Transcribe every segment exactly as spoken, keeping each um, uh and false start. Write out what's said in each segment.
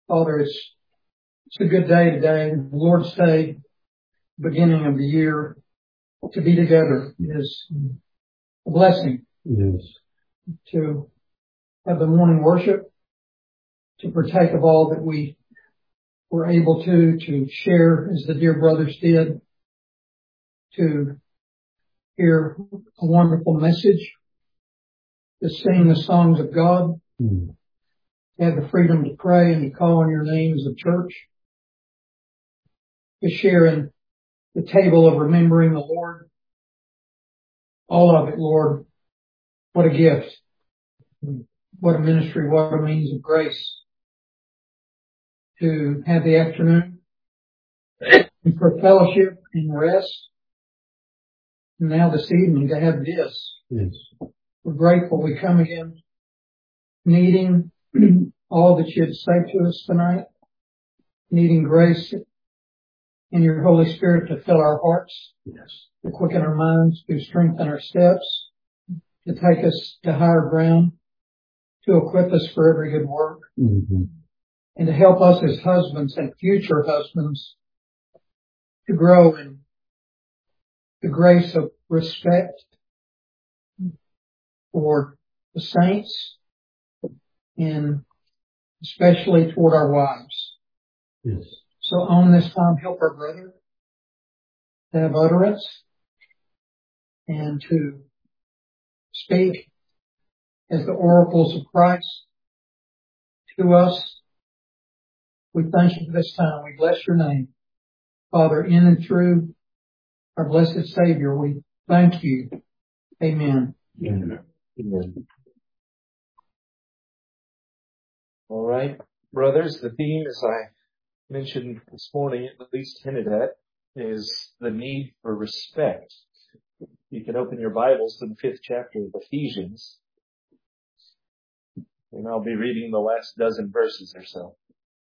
Father, it's, it's a good day today, Lord's Day, beginning of the year. To be together is a blessing. Yes. To have the morning worship, to partake of all that we were able to, to share as the dear brothers did, to hear a wonderful message, to sing the songs of God, Mm. to have the freedom to pray and to call on your name as a church, to share in the table of remembering the Lord. All of it, Lord, what a gift. What a ministry, what a means of grace to have the afternoon for fellowship and rest. And now this evening to have this. Yes. We're grateful we come again needing all that you had to say to us tonight, needing grace in your Holy Spirit to fill our hearts, Yes. to quicken our minds, to strengthen our steps, to take us to higher ground, to equip us for every good work, Mm-hmm. and to help us as husbands and future husbands to grow in the grace of respect for the saints and especially toward our wives. Yes. So on this time, help our brother to have utterance and to speak as the oracles of Christ to us. We thank you for this time. We bless your name. Father, in and through our blessed Savior, we thank you. Amen. Amen. Amen. All right, brothers, the theme, as I mentioned this morning, at least hinted at, is the need for respect. You can open your Bibles to the fifth chapter of Ephesians, and I'll be reading the last dozen verses or so.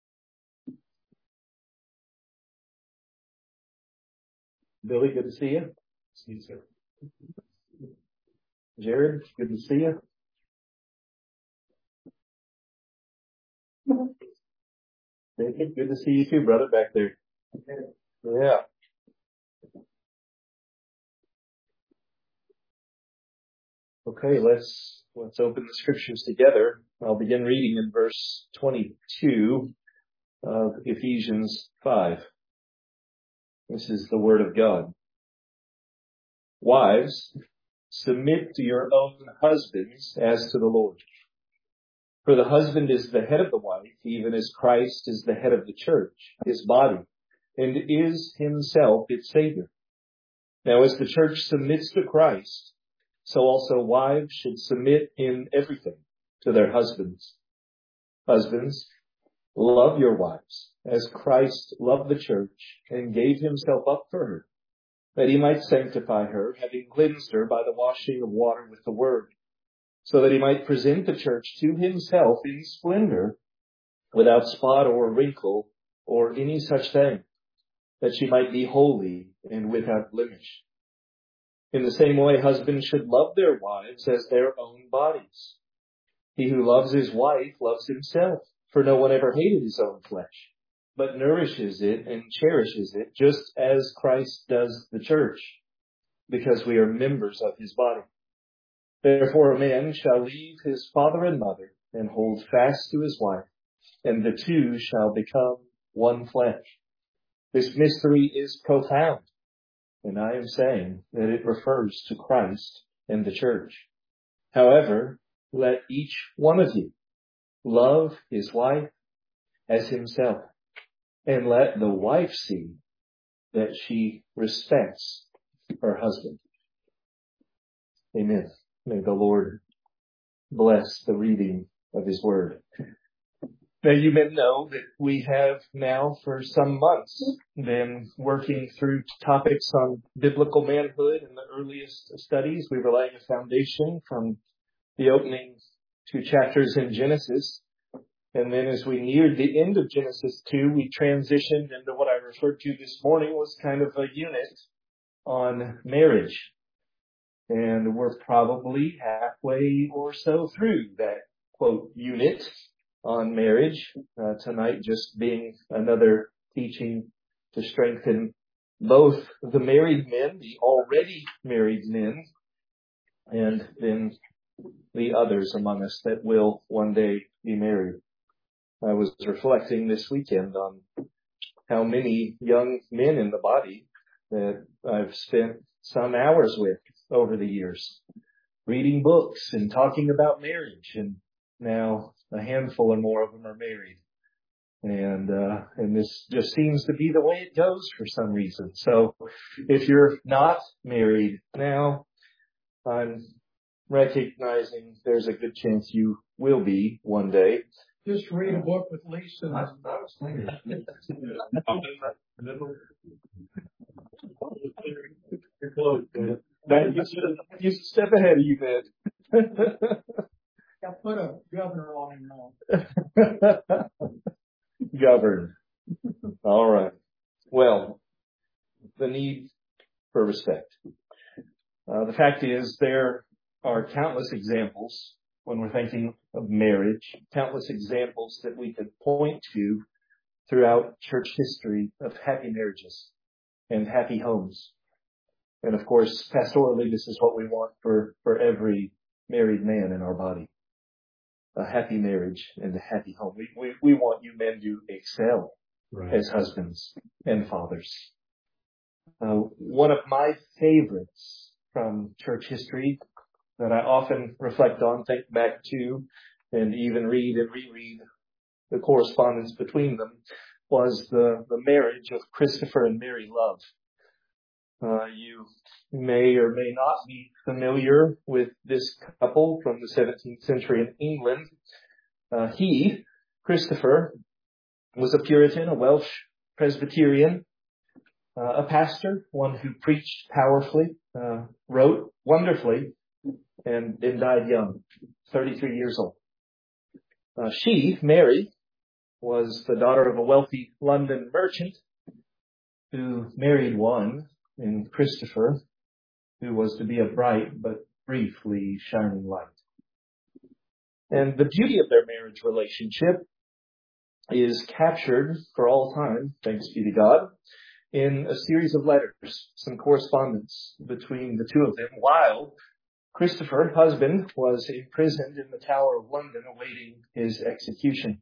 Billy, good to see you. See you, sir. Jared, good to see you. David, good to see you too, brother, back there. Yeah. Okay, let's let's open the scriptures together. I'll begin reading in verse twenty-two of Ephesians five. This is the word of God. Wives, submit to your own husbands as to the Lord. For the husband is the head of the wife, even as Christ is the head of the church, his body, and is himself its Savior. Now as the church submits to Christ, so also wives should submit in everything to their husbands. Husbands, love your wives, as Christ loved the church and gave himself up for her, that he might sanctify her, having cleansed her by the washing of water with the word, so that he might present the church to himself in splendor, without spot or wrinkle or any such thing, that she might be holy and without blemish. In the same way, husbands should love their wives as their own bodies. He who loves his wife loves himself, for no one ever hated his own flesh, but nourishes it and cherishes it, just as Christ does the church, because we are members of his body. Therefore a man shall leave his father and mother and hold fast to his wife, and the two shall become one flesh. This mystery is profound, and I am saying that it refers to Christ and the church. However, let each one of you love his wife as himself, and let the wife see that she respects her husband. Amen. May the Lord bless the reading of his word. Now you may know that we have now for some months been working through topics on biblical manhood in the earliest studies. We were laying a foundation from the opening two chapters in Genesis. And then as we neared the end of Genesis two, we transitioned into what I referred to this morning was kind of a unit on marriage. And we're probably halfway or so through that, quote, unit on marriage. Uh, tonight just being another teaching to strengthen both the married men, the already married men, and then the others among us that will one day be married. I was reflecting this weekend on how many young men in the body that I've spent some hours with over the years, reading books and talking about marriage, and now a handful or more of them are married. And, uh, and this just seems to be the way it goes for some reason. So if you're not married now, I'm recognizing there's a good chance you will be one day. Just read a book with Lisa. I, I was thinking. You're close, man. You should, you should step ahead of you, man. I put a governor on him now. Governed. All right. Well, the need for respect. Uh, the fact is, there are countless examples when we're thinking of marriage, countless examples that we could point to throughout church history of happy marriages and happy homes. And of course, pastorally, this is what we want for, for every married man in our body. A happy marriage and a happy home. We, we, we want you men to excel right. as husbands and fathers. Uh, one of my favorites from church history that I often reflect on, think back to, and even read and reread the correspondence between them, was the, the marriage of Christopher and Mary Love. Uh, you may or may not be familiar with this couple from the seventeenth century in England. Uh, he, Christopher, was a Puritan, a Welsh Presbyterian, uh, a pastor, one who preached powerfully, uh, wrote wonderfully, and, and died young, thirty-three years old. Uh, she, Mary, was the daughter of a wealthy London merchant who married one in Christopher, who was to be a bright but briefly shining light. And the beauty of their marriage relationship is captured for all time, thanks be to God, in a series of letters, some correspondence between the two of them, while Christopher, husband, was imprisoned in the Tower of London awaiting his execution.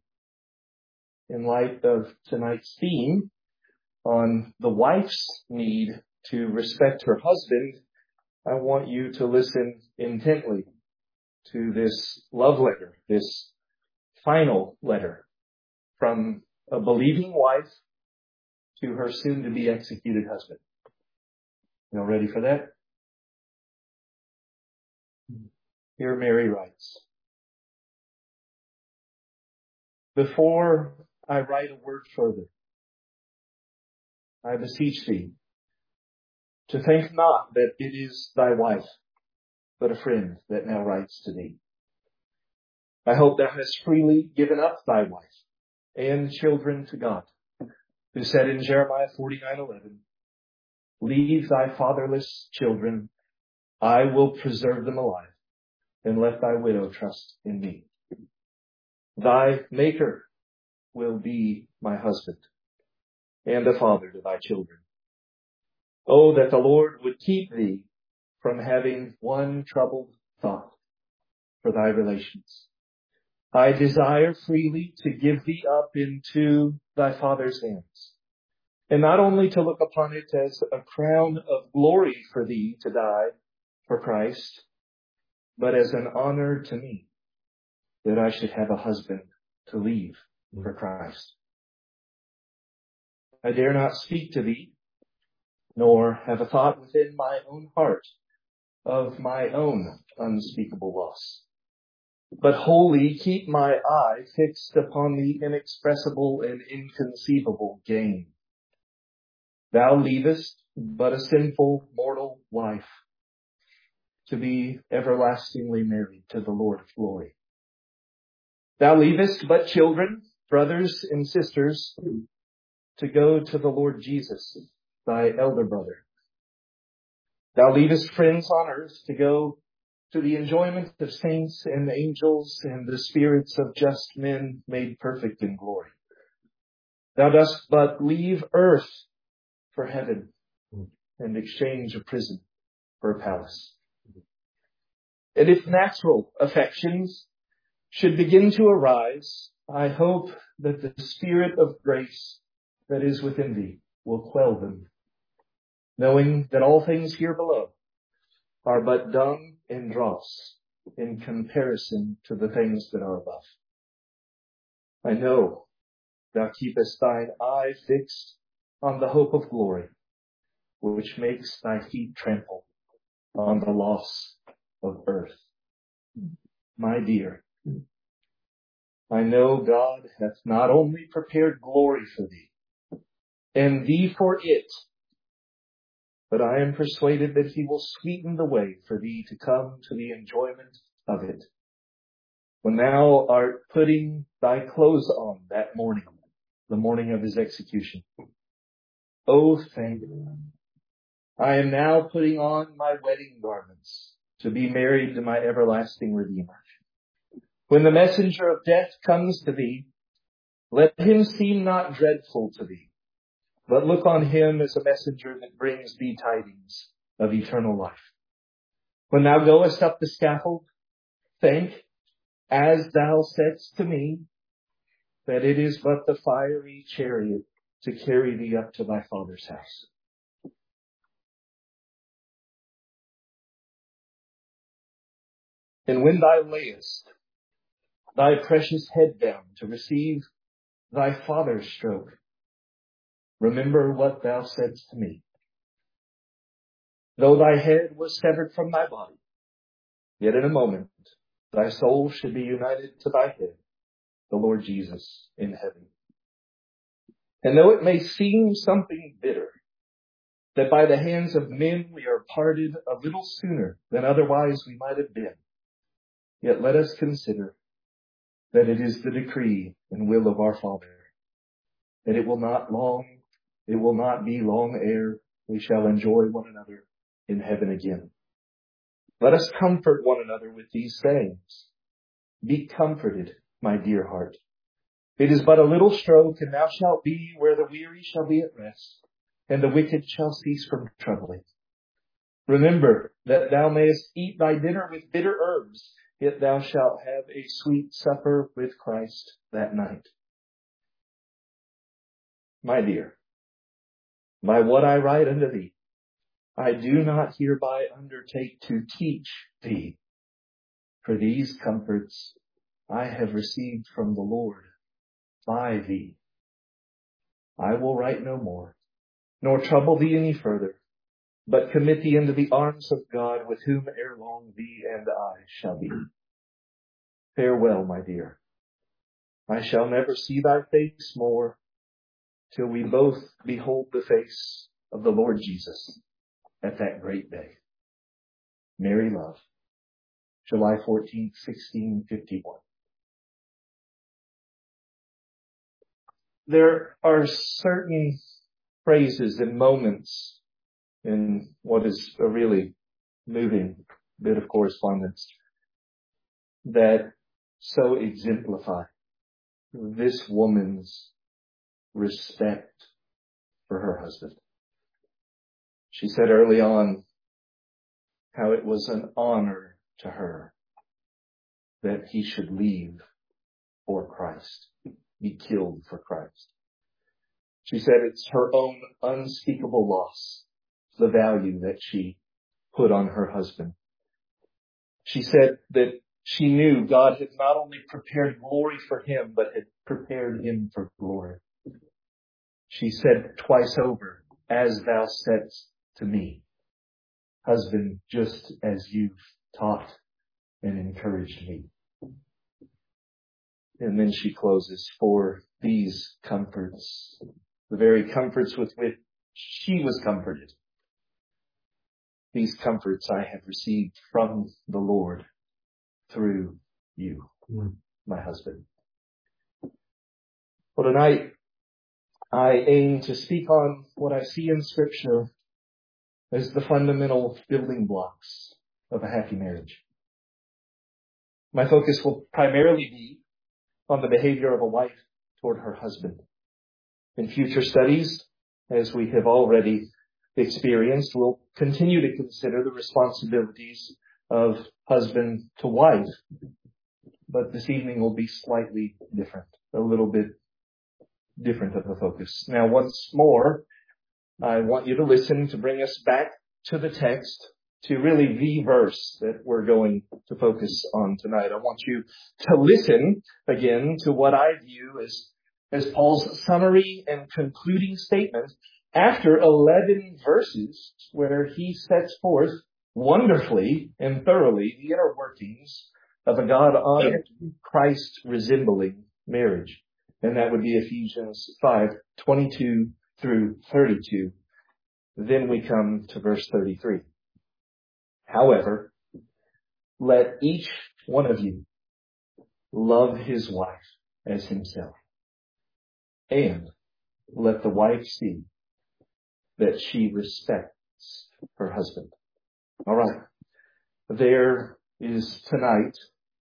In light of tonight's theme on the wife's need to respect her husband, I want you to listen intently to this love letter, this final letter from a believing wife to her soon-to-be executed husband. You all ready for that? Here Mary writes, "Before I write a word further, I beseech thee to think not that it is thy wife, but a friend that now writes to thee. I hope thou hast freely given up thy wife and children to God, who said in Jeremiah forty-nine eleven, leave thy fatherless children, I will preserve them alive, and let thy widow trust in me. Thy Maker will be my husband, and a father to thy children. Oh, that the Lord would keep thee from having one troubled thought for thy relations. I desire freely to give thee up into thy father's hands, and not only to look upon it as a crown of glory for thee to die for Christ, but as an honor to me that I should have a husband to leave for Christ. I dare not speak to thee, nor have a thought within my own heart of my own unspeakable loss, but wholly keep my eye fixed upon the inexpressible and inconceivable gain. Thou leavest but a sinful mortal life to be everlastingly married to the Lord of glory. Thou leavest but children, brothers and sisters, to go to the Lord Jesus, thy elder brother. Thou leavest friends on earth to go to the enjoyment of saints and angels and the spirits of just men made perfect in glory. Thou dost but leave earth for heaven and exchange a prison for a palace. And if natural affections should begin to arise, I hope that the Spirit of grace that is within thee will quell them, knowing that all things here below are but dung and dross in comparison to the things that are above. I know thou keepest thine eye fixed on the hope of glory, which makes thy feet trample on the loss of earth. My dear, I know God hath not only prepared glory for thee, and thee for it, but I am persuaded that he will sweeten the way for thee to come to the enjoyment of it. When thou art putting thy clothes on that morning, the morning of his execution. Oh, thank God. I am now putting on my wedding garments to be married to my everlasting Redeemer. When the messenger of death comes to thee, let him seem not dreadful to thee, but look on him as a messenger that brings thee tidings of eternal life. When thou goest up the scaffold, think, as thou saidst to me, that it is but the fiery chariot to carry thee up to thy Father's house. And when thou layest thy precious head down to receive thy Father's stroke, remember what thou saidst to me. Though thy head was severed from thy body, yet in a moment thy soul should be united to thy head, the Lord Jesus, in heaven. And though it may seem something bitter, that by the hands of men we are parted a little sooner than otherwise we might have been, yet let us consider that it is the decree and will of our Father, that it will not long, it will not be long ere we shall enjoy one another in heaven again. Let us comfort one another with these sayings. Be comforted, my dear heart. It is but a little stroke, and thou shalt be where the weary shall be at rest, and the wicked shall cease from troubling. Remember that thou mayest eat thy dinner with bitter herbs, yet thou shalt have a sweet supper with Christ that night. My dear, by what I write unto thee, I do not hereby undertake to teach thee, for these comforts I have received from the Lord by thee. I will write no more, nor trouble thee any further, but commit thee into the arms of God, with whom ere long thee and I shall be. Farewell, my dear. I shall never see thy face more till we both behold the face of the Lord Jesus at that great day. Mary Love, July fourteenth, sixteen fifty-one. There are certain phrases and moments in what is a really moving bit of correspondence that so exemplify this woman's respect for her husband. She said early on how it was an honor to her that he should leave for Christ, be killed for Christ. She said it's her own unspeakable loss, the value that she put on her husband. She said that she knew God had not only prepared glory for him, but had prepared him for glory. She said twice over, as thou saidst to me, husband, just as you've taught and encouraged me. And then she closes, for these comforts, the very comforts with which she was comforted, these comforts I have received from the Lord through you, my husband. Well, tonight I aim to speak on what I see in Scripture as the fundamental building blocks of a happy marriage. My focus will primarily be on the behavior of a wife toward her husband. In future studies, as we have already experienced, we'll continue to consider the responsibilities of husband to wife. But this evening will be slightly different, a little bit different of a focus. Now, once more, I want you to listen to bring us back to the text, to really the verse that we're going to focus on tonight. I want you to listen again to what I view as, as Paul's summary and concluding statement after eleven verses where he sets forth wonderfully and thoroughly the inner workings of a God-honoring, Christ-resembling marriage. And that would be Ephesians five, twenty-two through thirty-two. Then we come to verse thirty-three. However, let each one of you love his wife as himself. And let the wife see that she respects her husband. All right. There is tonight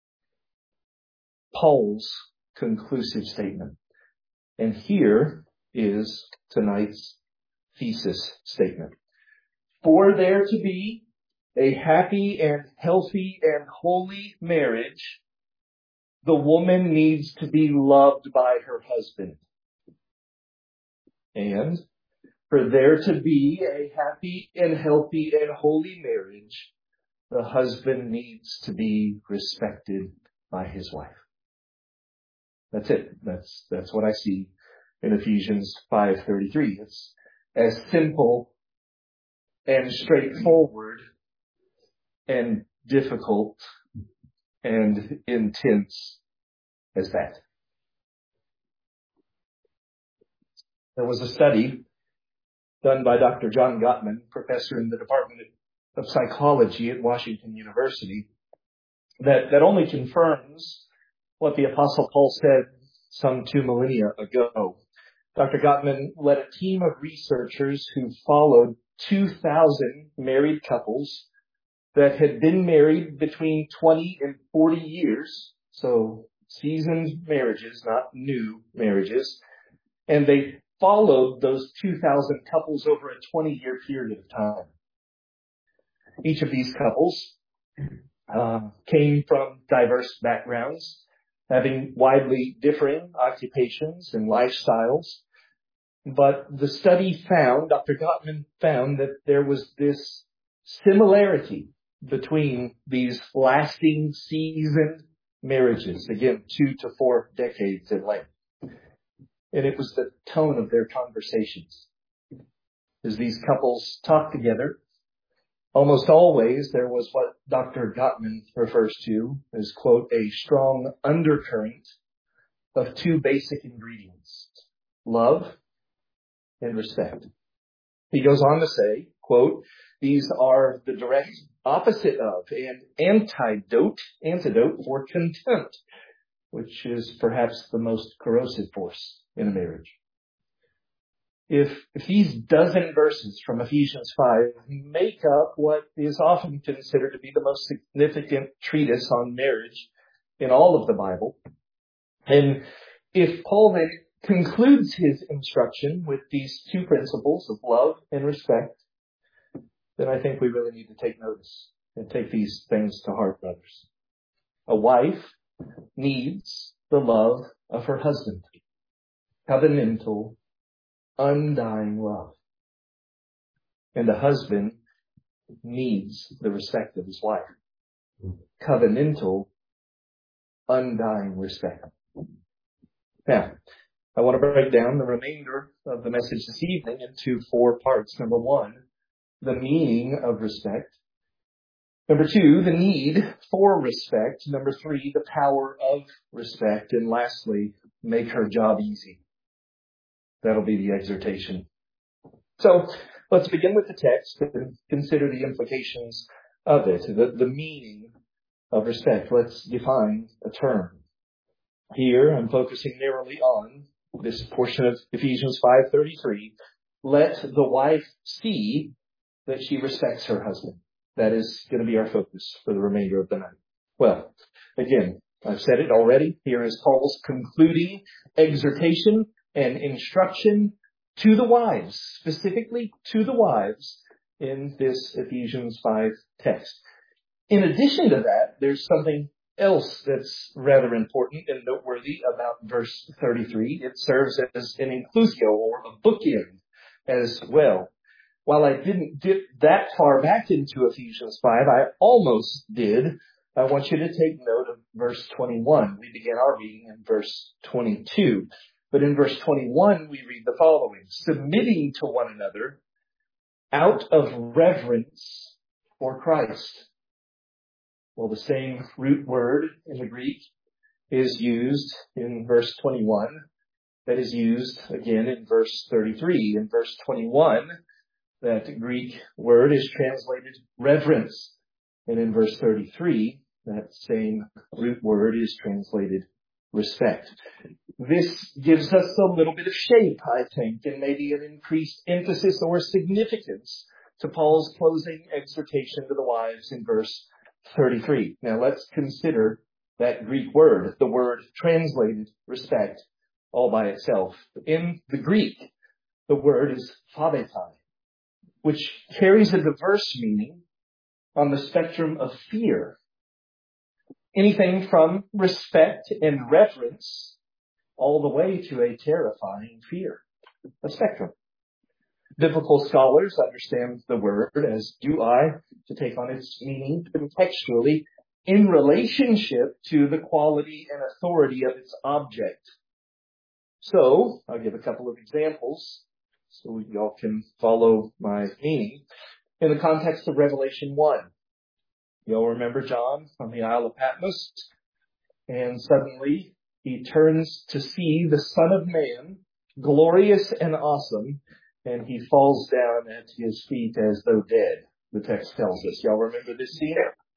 Paul's conclusive statement. And here is tonight's thesis statement. For there to be a happy and healthy and holy marriage, the woman needs to be loved by her husband. And for there to be a happy and healthy and holy marriage, the husband needs to be respected by his wife. That's it. That's, that's what I see in Ephesians five thirty-three. It's as simple and straightforward and difficult and intense as that. There was a study done by Doctor John Gottman, professor in the Department of Psychology at Washington University, that, that only confirms what the Apostle Paul said some two millennia ago. Doctor Gottman led a team of researchers who followed two thousand married couples that had been married between twenty and forty years, so seasoned marriages, not new marriages, and they followed those two thousand couples over a twenty-year period of time. Each of these couples uh, came from diverse backgrounds, having widely differing occupations and lifestyles. But the study found, Doctor Gottman found, that there was this similarity between these lasting, seasoned marriages, again, two to four decades in length. And it was the tone of their conversations. As these couples talked together, almost always there was what Doctor Gottman refers to as, quote, a strong undercurrent of two basic ingredients, love and respect. He goes on to say, quote, these are the direct opposite of and antidote, antidote for contempt, which is perhaps the most corrosive force in a marriage. If, if these dozen verses from Ephesians five make up what is often considered to be the most significant treatise on marriage in all of the Bible, and if Paul then concludes his instruction with these two principles of love and respect, then I think we really need to take notice and take these things to heart, brothers. A wife needs the love of her husband. Covenantal, undying love. And a husband needs the respect of his wife. Covenantal, undying respect. Now, I want to break down the remainder of the message this evening into four parts. Number one, the meaning of respect. Number two, the need for respect. Number three, the power of respect. And lastly, make her job easy. That'll be the exhortation. So let's begin with the text and consider the implications of it, the, the meaning of respect. Let's define a term. Here, I'm focusing narrowly on this portion of Ephesians five thirty-three. Let the wife see that she respects her husband. That is going to be our focus for the remainder of the night. Well, Again, I've said it already. Here is Paul's concluding exhortation and instruction to the wives, specifically to the wives in this Ephesians five text. In addition to that, there's something else that's rather important and noteworthy about verse thirty-three. It serves as an inclusio, or a bookend as well. While I didn't dip that far back into Ephesians five, I almost did. I want you to take note of verse twenty-one. We began our reading in verse twenty-two. But in verse twenty-one, we read the following: submitting to one another out of reverence for Christ. Well, the same root word in the Greek is used in verse twenty-one that is used again in verse thirty-three. In verse twenty-one, that Greek word is translated reverence. And in verse thirty-three, that same root word is translated respect. This gives us a little bit of shape, I think, and maybe an increased emphasis or significance to Paul's closing exhortation to the wives in verse thirty-three. Now let's consider that Greek word, the word translated respect, all by itself. In the Greek, the word is phabetai, which carries a diverse meaning on the spectrum of fear. Anything from respect and reverence all the way to a terrifying fear. A spectrum. Biblical scholars understand the word, as do I, to take on its meaning contextually in relationship to the quality and authority of its object. So, I'll give a couple of examples so y'all can follow my meaning. In the context of Revelation one, you'll remember John on the Isle of Patmos, and suddenly he turns to see the Son of Man, glorious and awesome, and he falls down at his feet as though dead, the text tells us. Y'all remember this scene?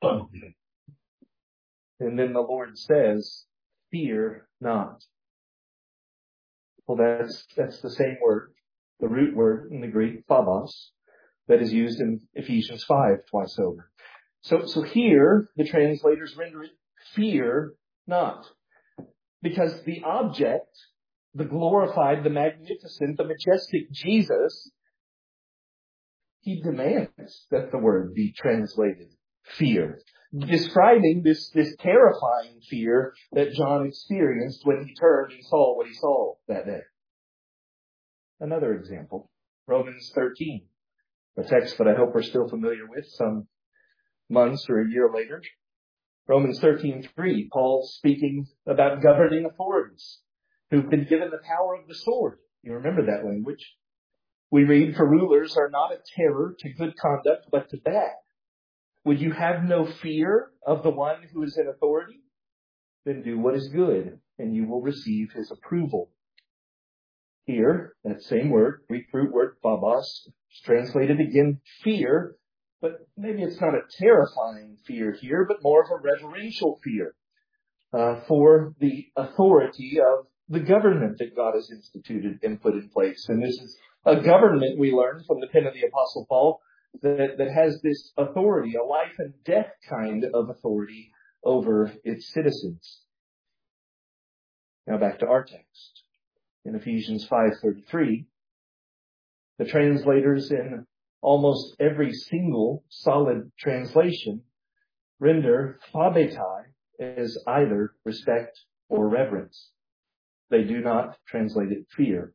And then the Lord says, fear not. Well, that's, that's the same word, the root word in the Greek, phobos, that is used in Ephesians five twice over. So, so here, the translators render it fear not. Because the object, the glorified, the magnificent, the majestic Jesus, he demands that the word be translated fear. Describing this, this terrifying fear that John experienced when he turned and saw what he saw that day. Another example, Romans thirteen, a text that I hope we're still familiar with some months or a year later. Romans thirteen three, Paul speaking about governing authorities who've been given the power of the sword. You remember that language. We read, for rulers are not a terror to good conduct, but to bad. Would you have no fear of the one who is in authority? Then do what is good, and you will receive his approval. Here, that same word, Greek root word, phobos, is translated again, fear, but maybe it's not a terrifying fear here, but more of a reverential fear uh, for the authority of the government that God has instituted and put in place. And this is a government, we learn from the pen of the Apostle Paul, that, that has this authority, a life and death kind of authority over its citizens. Now back to our text. In Ephesians five thirty-three, the translators in almost every single solid translation render phabetai as either respect or reverence. They do not translate it fear.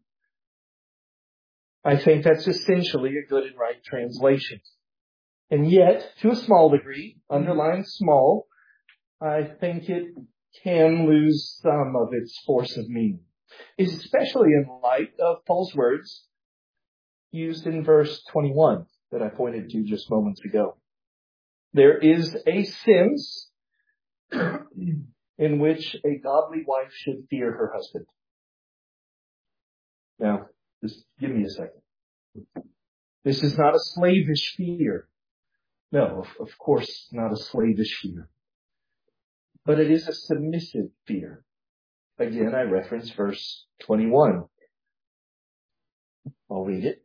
I think that's essentially a good and right translation. And yet, to a small degree, underlined small, I think it can lose some of its force of meaning, especially in light of Paul's words used in verse twenty-one that I pointed to just moments ago. There is a sense in which a godly wife should fear her husband. Now, just give me a second. This is not a slavish fear. No, of, of course not a slavish fear. But it is a submissive fear. Again, I reference verse twenty-one. I'll read it.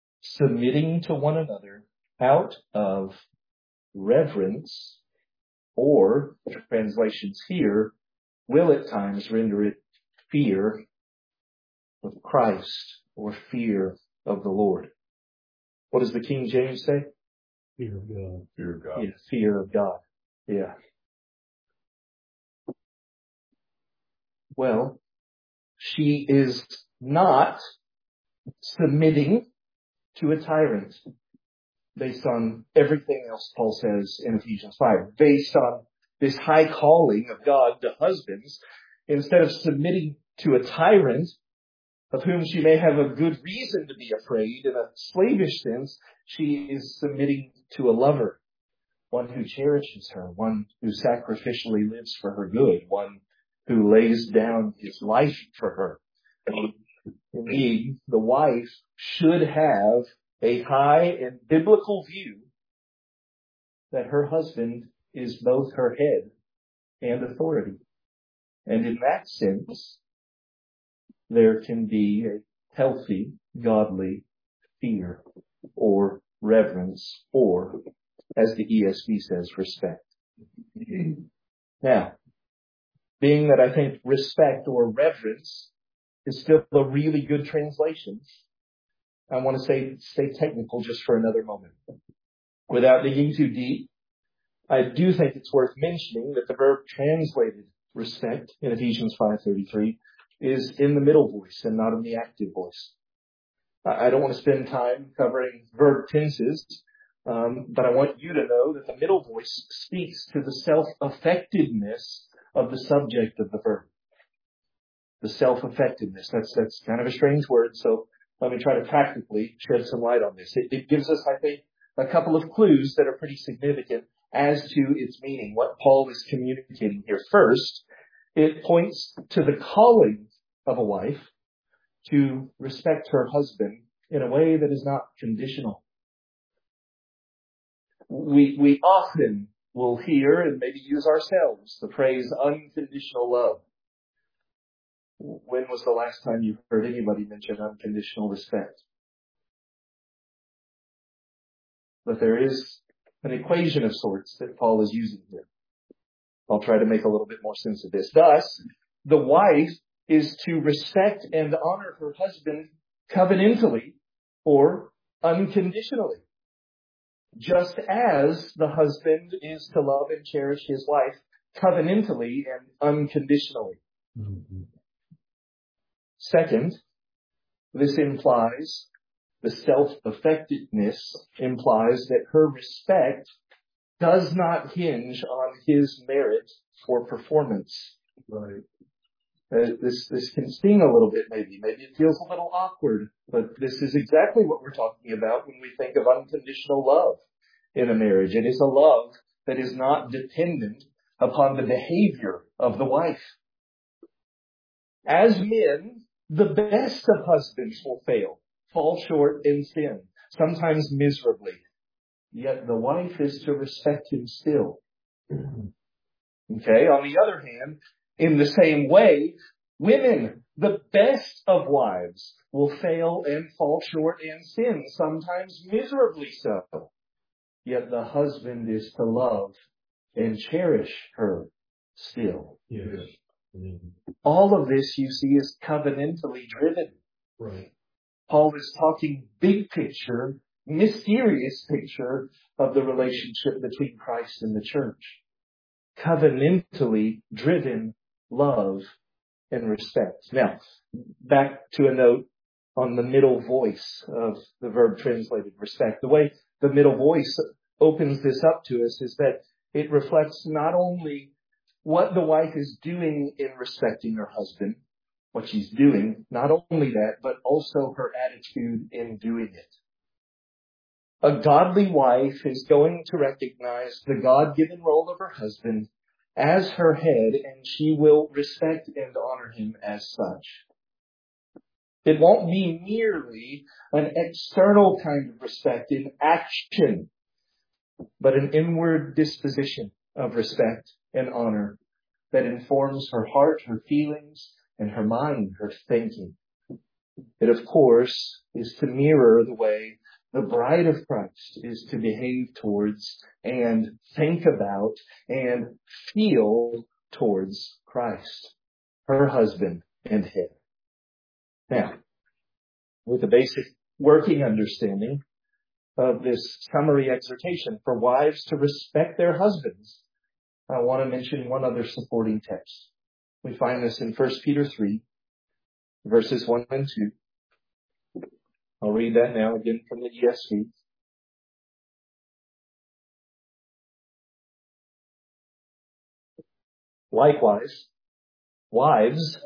Submitting to one another out of reverence or translations here will at times render it fear of Christ or fear of the Lord. What does the King James say? Fear of God. Fear of God. Yeah, fear of God. Yeah. Well, she is not submitting to a tyrant based on everything else Paul says in Ephesians five. Based on this high calling of God to husbands, instead of submitting to a tyrant of whom she may have a good reason to be afraid in a slavish sense, she is submitting to a lover, one who cherishes her, one who sacrificially lives for her good, one who lays down his life for her. Indeed, the wife should have a high and biblical view that her husband is both her head and authority. And in that sense, there can be a healthy, godly fear or reverence or, as the E S V says, respect. Now, being that I think respect or reverence is still a really good translation, I want to say, stay technical just for another moment. Without digging too deep, I do think it's worth mentioning that the verb translated respect in Ephesians five thirty-three is in the middle voice and not in the active voice. I don't want to spend time covering verb tenses, um, but I want you to know that the middle voice speaks to the self-affectedness of the subject of the verb. The self-affectedness. That's, that's kind of a strange word, so let me try to practically shed some light on this. It, it gives us, I think, a couple of clues that are pretty significant as to its meaning, what Paul is communicating here. First, it points to the calling of a wife to respect her husband in a way that is not conditional. We, we often will hear and maybe use ourselves the phrase unconditional love. When was the last time you heard anybody mention unconditional respect? But there is an equation of sorts that Paul is using here. I'll try to make a little bit more sense of this. Thus, the wife is to respect and honor her husband covenantally or unconditionally, just as the husband is to love and cherish his wife covenantally and unconditionally. Mm-hmm. Second, this implies, the self-affectedness implies that her respect does not hinge on his merit for performance. Right. Uh, this, this can sting a little bit maybe. Maybe it feels a little awkward, but this is exactly what we're talking about when we think of unconditional love in a marriage. It is a love that is not dependent upon the behavior of the wife. As men, the best of husbands will fail, fall short and sin, sometimes miserably. Yet the wife is to respect him still. Okay, on the other hand, in the same way, women, the best of wives, will fail and fall short and sin, sometimes miserably so. Yet the husband is to love and cherish her still. Yes. All of this, you see, is covenantally driven. Right. Paul is talking big picture, mysterious picture of the relationship between Christ and the church. Covenantally driven love and respect. Now, back to a note on the middle voice of the verb translated respect. The way the middle voice opens this up to us is that it reflects not only what the wife is doing in respecting her husband, what she's doing, not only that, but also her attitude in doing it. A godly wife is going to recognize the God-given role of her husband as her head, and she will respect and honor him as such. It won't be merely an external kind of respect in action, but an inward disposition of respect and honor that informs her heart, her feelings, and her mind, her thinking. It, of course, is to mirror the way the bride of Christ is to behave towards and think about and feel towards Christ, her husband and head. Now, with a basic working understanding of this summary exhortation for wives to respect their husbands, I want to mention one other supporting text. We find this in First Peter three, verses one and two. I'll read that now again from the E S V. Likewise, wives,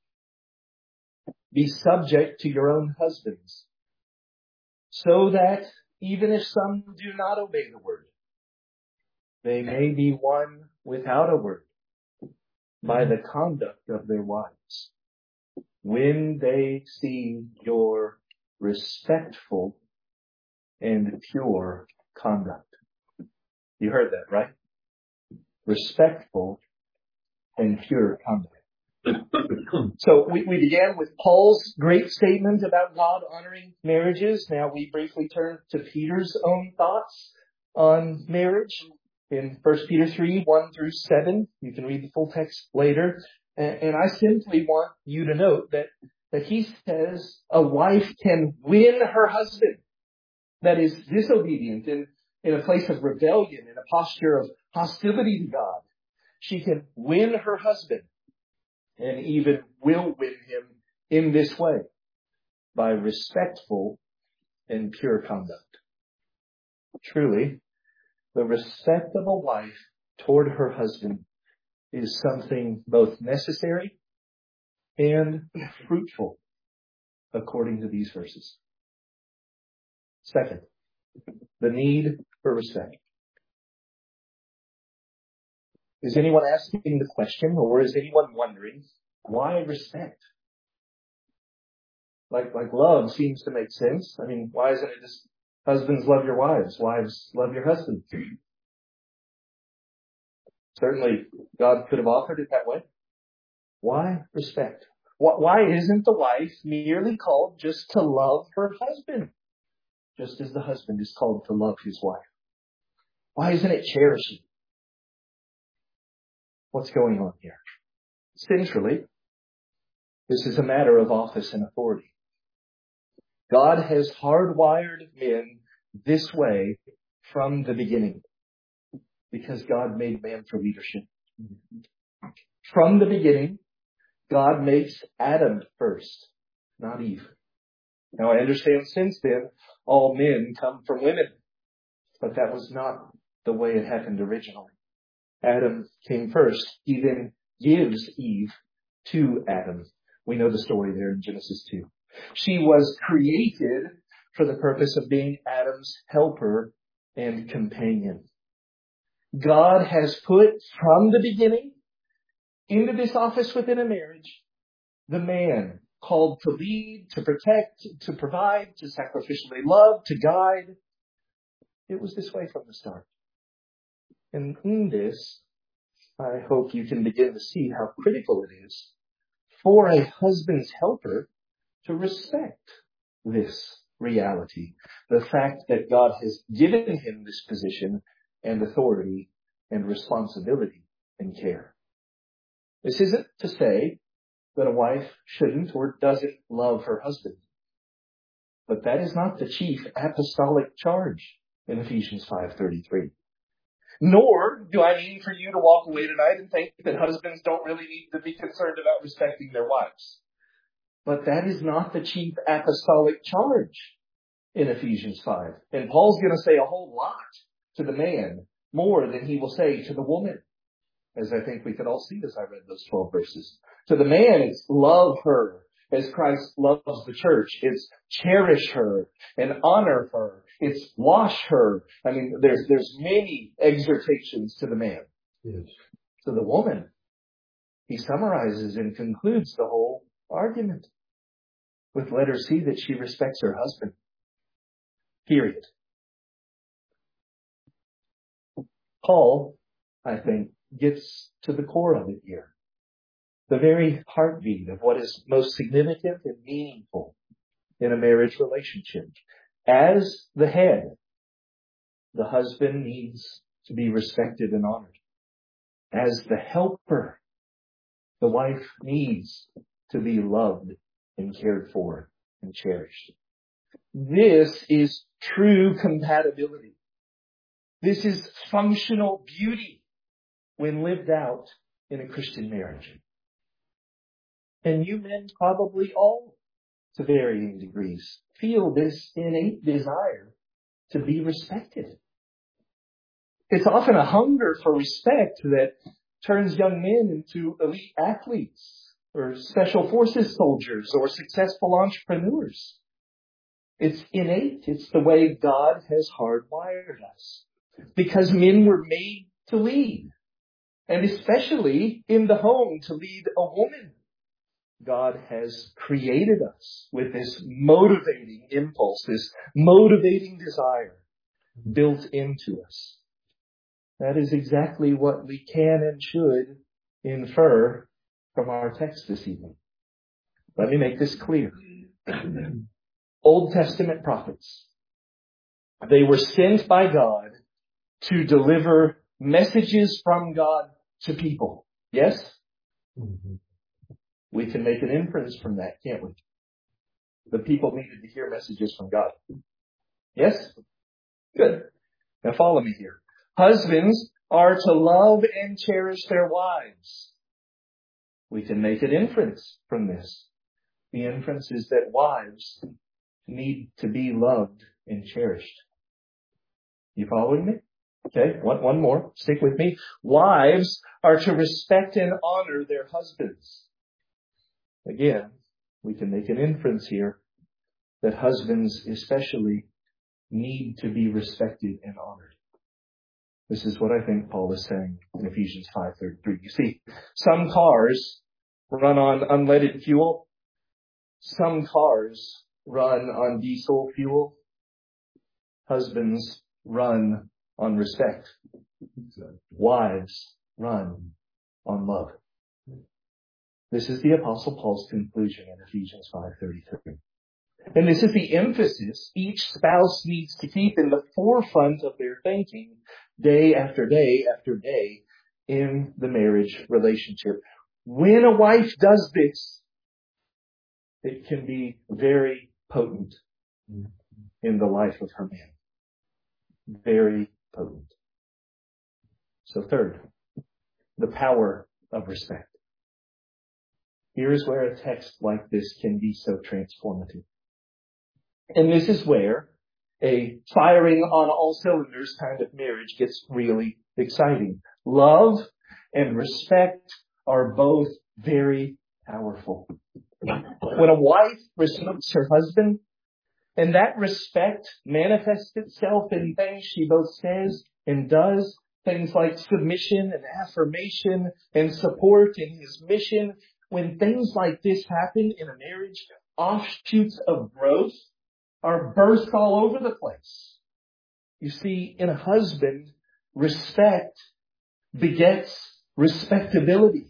be subject to your own husbands, so that even if some do not obey the word, they may be won without a word by the conduct of their wives, when they see your respectful and pure conduct. You heard that, right? Respectful and pure conduct. So we, we began with Paul's great statement about God honoring marriages. Now we briefly turn to Peter's own thoughts on marriage in First Peter three, one through seven. You can read the full text later. And, and I simply want you to note that, that he says a wife can win her husband that is disobedient in, in a place of rebellion, in a posture of hostility to God. She can win her husband, and even will win him in this way, by respectful and pure conduct. Truly, the respect of a wife toward her husband is something both necessary and fruitful, according to these verses. Second, the need for respect. Is anyone asking the question, or is anyone wondering, why respect? Like, like love seems to make sense. I mean, why isn't it just husbands love your wives, wives love your husbands? Certainly, God could have offered it that way. Why respect? Why isn't the wife merely called just to love her husband, just as the husband is called to love his wife? Why isn't it cherishing? What's going on here? Centrally, this is a matter of office and authority. God has hardwired men this way from the beginning, because God made man for leadership. From the beginning, God makes Adam first, not Eve. Now I understand since then, all men come from women, but that was not the way it happened originally. Adam came first. He then gives Eve to Adam. We know the story there in Genesis two. She was created for the purpose of being Adam's helper and companion. God has put from the beginning into this office within a marriage the man called to lead, to protect, to provide, to sacrificially love, to guide. It was this way from the start. And in this, I hope you can begin to see how critical it is for a husband's helper to respect this reality, the fact that God has given him this position and authority and responsibility and care. This isn't to say that a wife shouldn't or doesn't love her husband, but that is not the chief apostolic charge in Ephesians five thirty-three. Nor do I mean for you to walk away tonight and think that husbands don't really need to be concerned about respecting their wives. But that is not the chief apostolic charge in Ephesians five. And Paul's going to say a whole lot to the man, more than he will say to the woman, as I think we could all see as I read those twelve verses. To the man, it's love her as Christ loves the church. It's cherish her and honor her. It's wash her. I mean, there's there's many exhortations to the man. Yes. To the woman, he summarizes and concludes the whole argument with let her see that she respects her husband. Period. Paul, I think, gets to the core of it here. The very heartbeat of what is most significant and meaningful in a marriage relationship. As the head, the husband needs to be respected and honored. As the helper, the wife needs to be loved and cared for and cherished. This is true compatibility. This is functional beauty when lived out in a Christian marriage. And you men probably all, to varying degrees, feel this innate desire to be respected. It's often a hunger for respect that turns young men into elite athletes or special forces soldiers or successful entrepreneurs. It's innate. It's the way God has hardwired us. Because men were made to lead. And especially in the home, to lead a woman. God has created us with this motivating impulse, this motivating desire built into us. That is exactly what we can and should infer from our text this evening. Let me make this clear. Old Testament prophets, they were sent by God to deliver messages from God to people. Yes? Mm-hmm. We can make an inference from that, can't we? The people needed to hear messages from God. Yes? Good. Now follow me here. Husbands are to love and cherish their wives. We can make an inference from this. The inference is that wives need to be loved and cherished. You following me? Okay, one, one more. Stick with me. Wives are to respect and honor their husbands. Again, we can make an inference here that husbands especially need to be respected and honored. This is what I think Paul is saying in Ephesians five thirty-three. You see, some cars run on unleaded fuel. Some cars run on diesel fuel. Husbands run on respect. Wives run on love. This is the Apostle Paul's conclusion in Ephesians five thirty-three. And this is the emphasis each spouse needs to keep in the forefront of their thinking day after day after day in the marriage relationship. When a wife does this, it can be very potent in the life of her man. Very potent. So third, the power of respect. Here is where a text like this can be so transformative. And this is where a firing on all cylinders kind of marriage gets really exciting. Love and respect are both very powerful. When a wife respects her husband, and that respect manifests itself in things she both says and does, things like submission and affirmation and support in his mission. When things like this happen in a marriage, offshoots of growth are burst all over the place. You see, in a husband, respect begets respectability.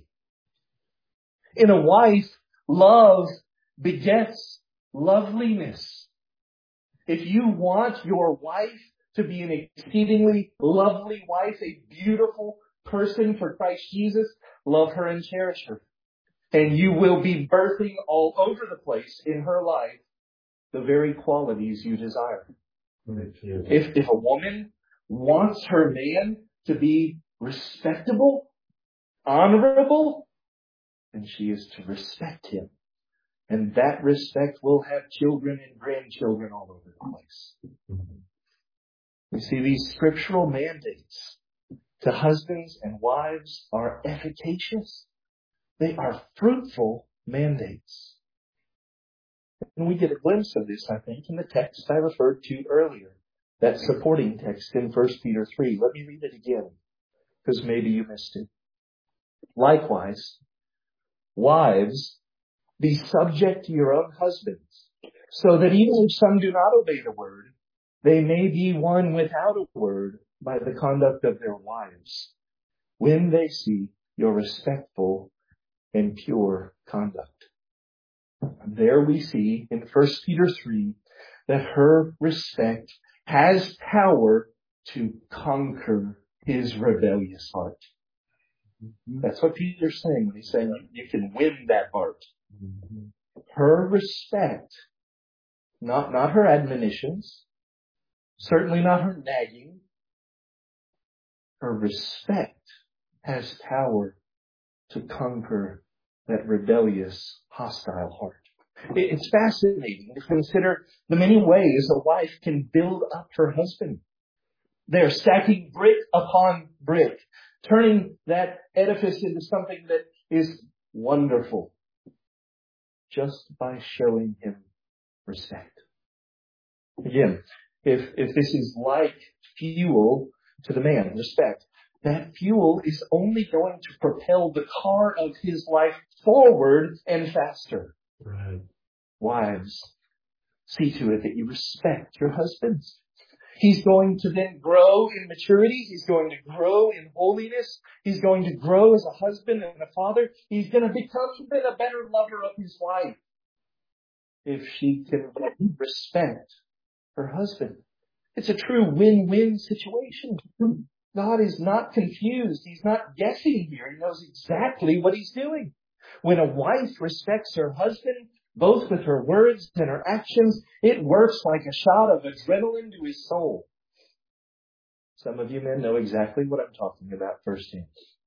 In a wife, love begets loveliness. If you want your wife to be an exceedingly lovely wife, a beautiful person for Christ Jesus, love her and cherish her. And you will be birthing all over the place in her life the very qualities you desire. If, if a woman wants her man to be respectable, honorable, then she is to respect him. And that respect will have children and grandchildren all over the place. You see, these scriptural mandates to husbands and wives are efficacious. They are fruitful mandates. And we get a glimpse of this, I think, in the text I referred to earlier. That supporting text in First Peter three. Let me read it again, because maybe you missed it. Likewise, wives, be subject to your own husbands, so that even if some do not obey the word, they may be won without a word by the conduct of their wives, when they see your respectful and pure conduct. There we see in First Peter three that her respect has power to conquer his rebellious heart. That's what Peter's saying when he's saying you can win that heart. Her respect, not, not her admonitions, certainly not her nagging. Her respect has power to conquer that rebellious, hostile heart. It's fascinating to consider the many ways a wife can build up her husband. They're stacking brick upon brick, turning that edifice into something that is wonderful just by showing him respect. Again, if, if this is like fuel to the man, respect, that fuel is only going to propel the car of his life forward and faster. Right. Wives, see to it that you respect your husbands. He's going to then grow in maturity. He's going to grow in holiness. He's going to grow as a husband and a father. He's going to become even a better lover of his wife if she can respect her husband. It's a true win-win situation. God is not confused. He's not guessing here. He knows exactly what he's doing. When a wife respects her husband, both with her words and her actions, it works like a shot of adrenaline to his soul. Some of you men know exactly what I'm talking about firsthand.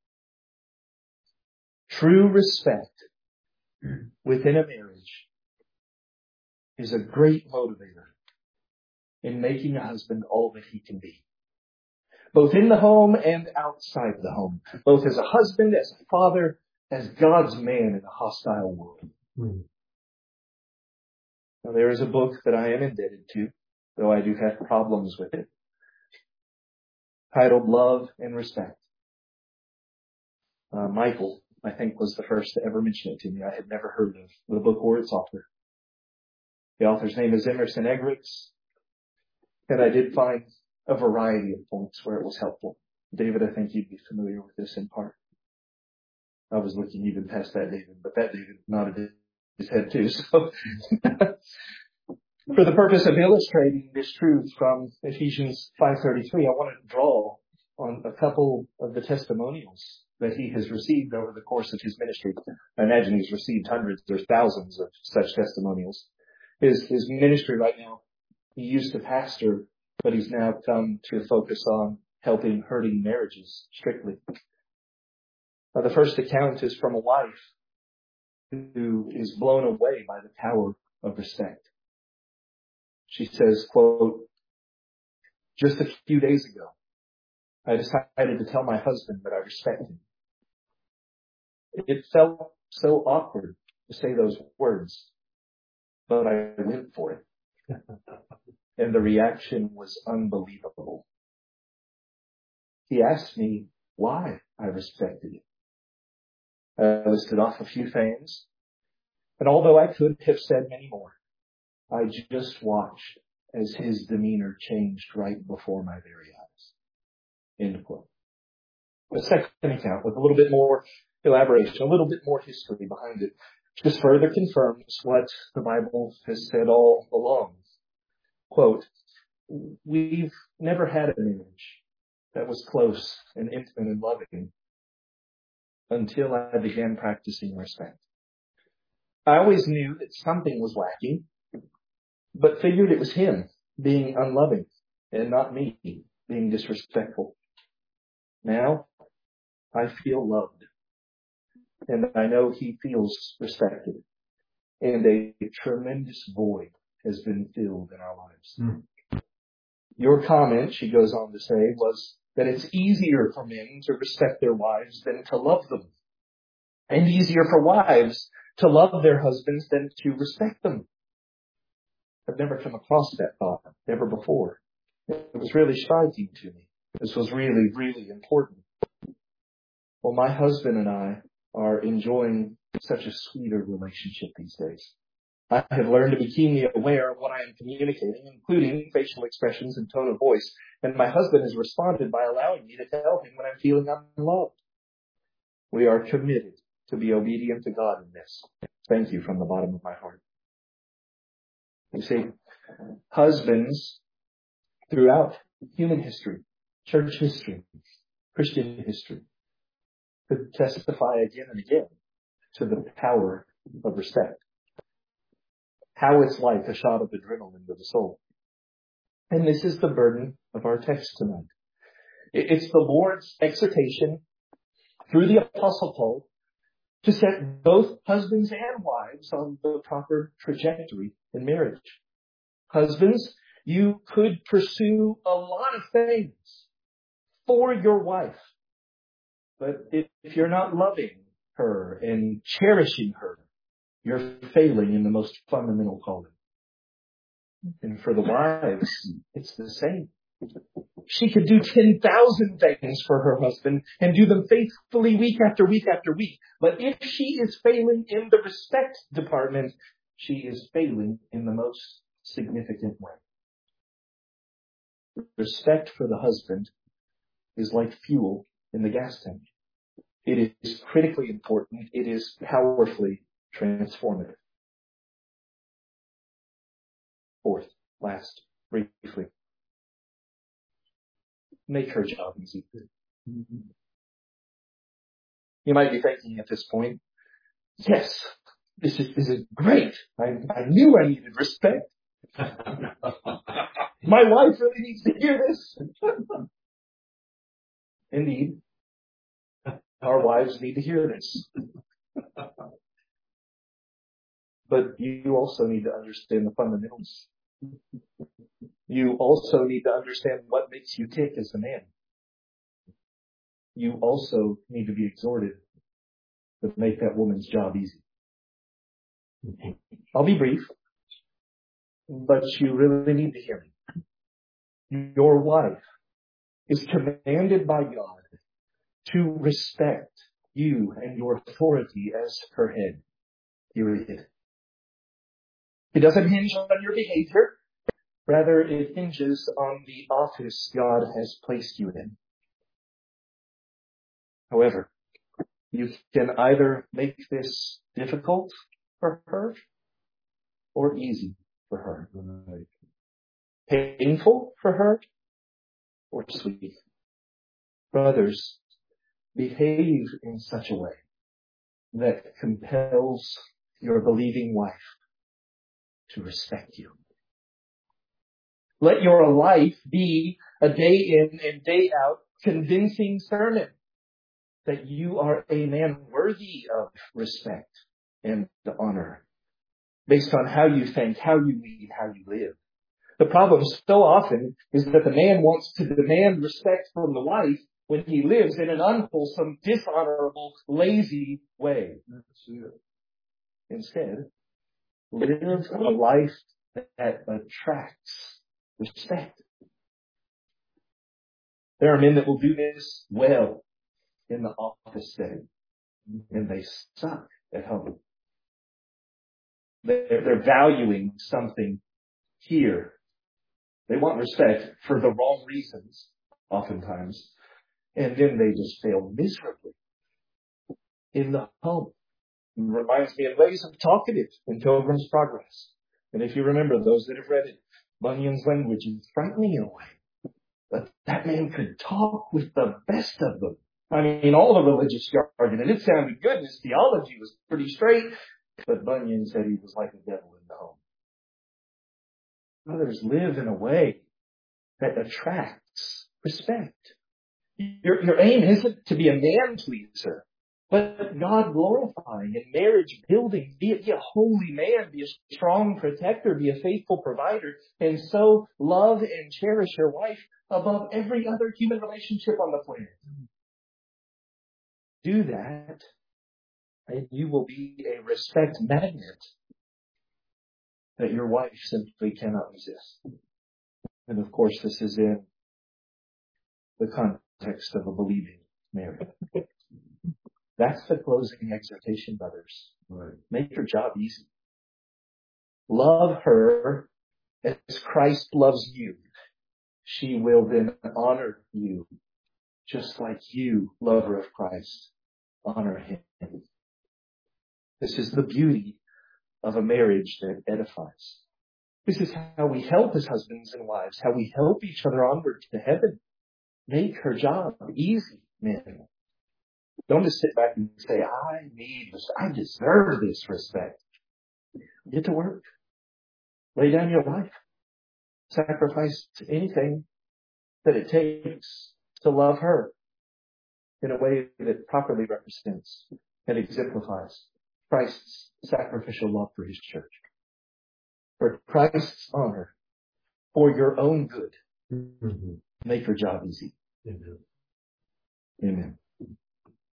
True respect within a marriage is a great motivator in making a husband all that he can be. Both in the home and outside the home. Both as a husband, as a father, as God's man in a hostile world. Mm. Now, there is a book that I am indebted to, though I do have problems with it, titled Love and Respect. Uh, Michael, I think, was the first to ever mention it to me. I had never heard of the book or its author. The author's name is Emerson Eggerichs, and I did find a variety of points where it was helpful. David, I think you'd be familiar with this in part. I was looking even past that David, but that David nodded his head too. So, for the purpose of illustrating this truth from Ephesians five thirty-three, I want to draw on a couple of the testimonials that he has received over the course of his ministry. I imagine he's received hundreds or thousands of such testimonials. His, his ministry right now, he used to pastor, but he's now come to focus on helping hurting marriages strictly. Uh, the first account is from a wife who is blown away by the power of respect. She says, quote, "Just a few days ago, I decided to tell my husband that I respect him. It felt so awkward to say those words, but I went for it. And the reaction was unbelievable. He asked me why I respected him. I listed off a few things, and although I could have said many more, I just watched as his demeanor changed right before my very eyes." End quote. The second account with a little bit more elaboration, a little bit more history behind it, just further confirms what the Bible has said all along. Quote, "We've never had a marriage that was close and intimate and loving until I began practicing respect. I always knew that something was lacking, but figured it was him being unloving and not me being disrespectful. Now I feel loved, and I know he feels respected, and a tremendous void has been filled in our lives." Mm. Your comment, she goes on to say, was that it's easier for men to respect their wives than to love them, and easier for wives to love their husbands than to respect them. I've never come across that thought, never before. It was really striking to me. This was really, really important. Well, my husband and I are enjoying such a sweeter relationship these days. I have learned to be keenly aware of what I am communicating, including facial expressions and tone of voice, and my husband has responded by allowing me to tell him when I'm feeling unloved. We are committed to be obedient to God in this. Thank you from the bottom of my heart. You see, Husbands throughout human history, church history, Christian history, could testify again and again to the power of respect. How it's like a shot of adrenaline to the soul. And this is the burden of our text tonight. It's the Lord's exhortation through the Apostle Paul to set both husbands and wives on the proper trajectory in marriage. Husbands, you could pursue a lot of things for your wife. But if, if you're not loving her and cherishing her, you're failing in the most fundamental calling. And for the wives, it's the same. She could do ten thousand things for her husband and do them faithfully week after week after week. But if she is failing in the respect department, she is failing in the most significant way. Respect for the husband is like fuel in the gas tank. It is critically important. It is powerfully transformative. Fourth, last, briefly. Make her job easy. You might be thinking at this point, yes, this is, this is great. I, I knew I needed respect. My wife really needs to hear this. Indeed, our wives need to hear this. But you also need to understand the fundamentals. You also need to understand what makes you tick as a man. You also need to be exhorted to make that woman's job easy. I'll be brief, but you really need to hear me. Your wife is commanded by God to respect you and your authority as her head. Period. It doesn't hinge on your behavior. Rather, it hinges on the office God has placed you in. However, you can either make this difficult for her or easy for her. Painful for her or sweet. Brothers, behave in such a way that compels your believing wife to respect you. Let your life be a day in and day out convincing sermon that you are a man worthy of respect and honor based on how you think, how you lead, how you live. The problem so often is that the man wants to demand respect from the wife when he lives in an unwholesome, dishonorable, lazy way. Instead, live a life that attracts respect. There are men that will do this well in the office setting, and they suck at home. They're, they're valuing something here. They want respect for the wrong reasons, oftentimes, and then they just fail miserably in the home. It reminds me of Ladies of Talkative in Pilgrim's Progress. And if you remember, those that have read it, Bunyan's language is frightening in a way. But that man could talk with the best of them. I mean, all the religious jargon, and it sounded good, and his theology was pretty straight, but Bunyan said he was like a devil in the home. Others live in a way that attracts respect. Your, your aim isn't to be a man pleaser, but God glorifying and marriage building. Be, be a holy man, be a strong protector, be a faithful provider, and so love and cherish your wife above every other human relationship on the planet. Do that, and you will be a respect magnet that your wife simply cannot resist. And of course, this is in the context of a believing marriage. That's the closing exhortation, brothers. Right. Make her job easy. Love her as Christ loves you. She will then honor you just like you, lover of Christ, honor him. This is the beauty of a marriage that edifies. This is how we help as husbands and wives, how we help each other onward to heaven. Make her job easy, men. Don't just sit back and say, I need this, I deserve this respect. Get to work. Lay down your life. Sacrifice anything that it takes to love her in a way that properly represents and exemplifies Christ's sacrificial love for his church. For Christ's honor, for your own good, Mm-hmm. make her job easy. Amen. Amen.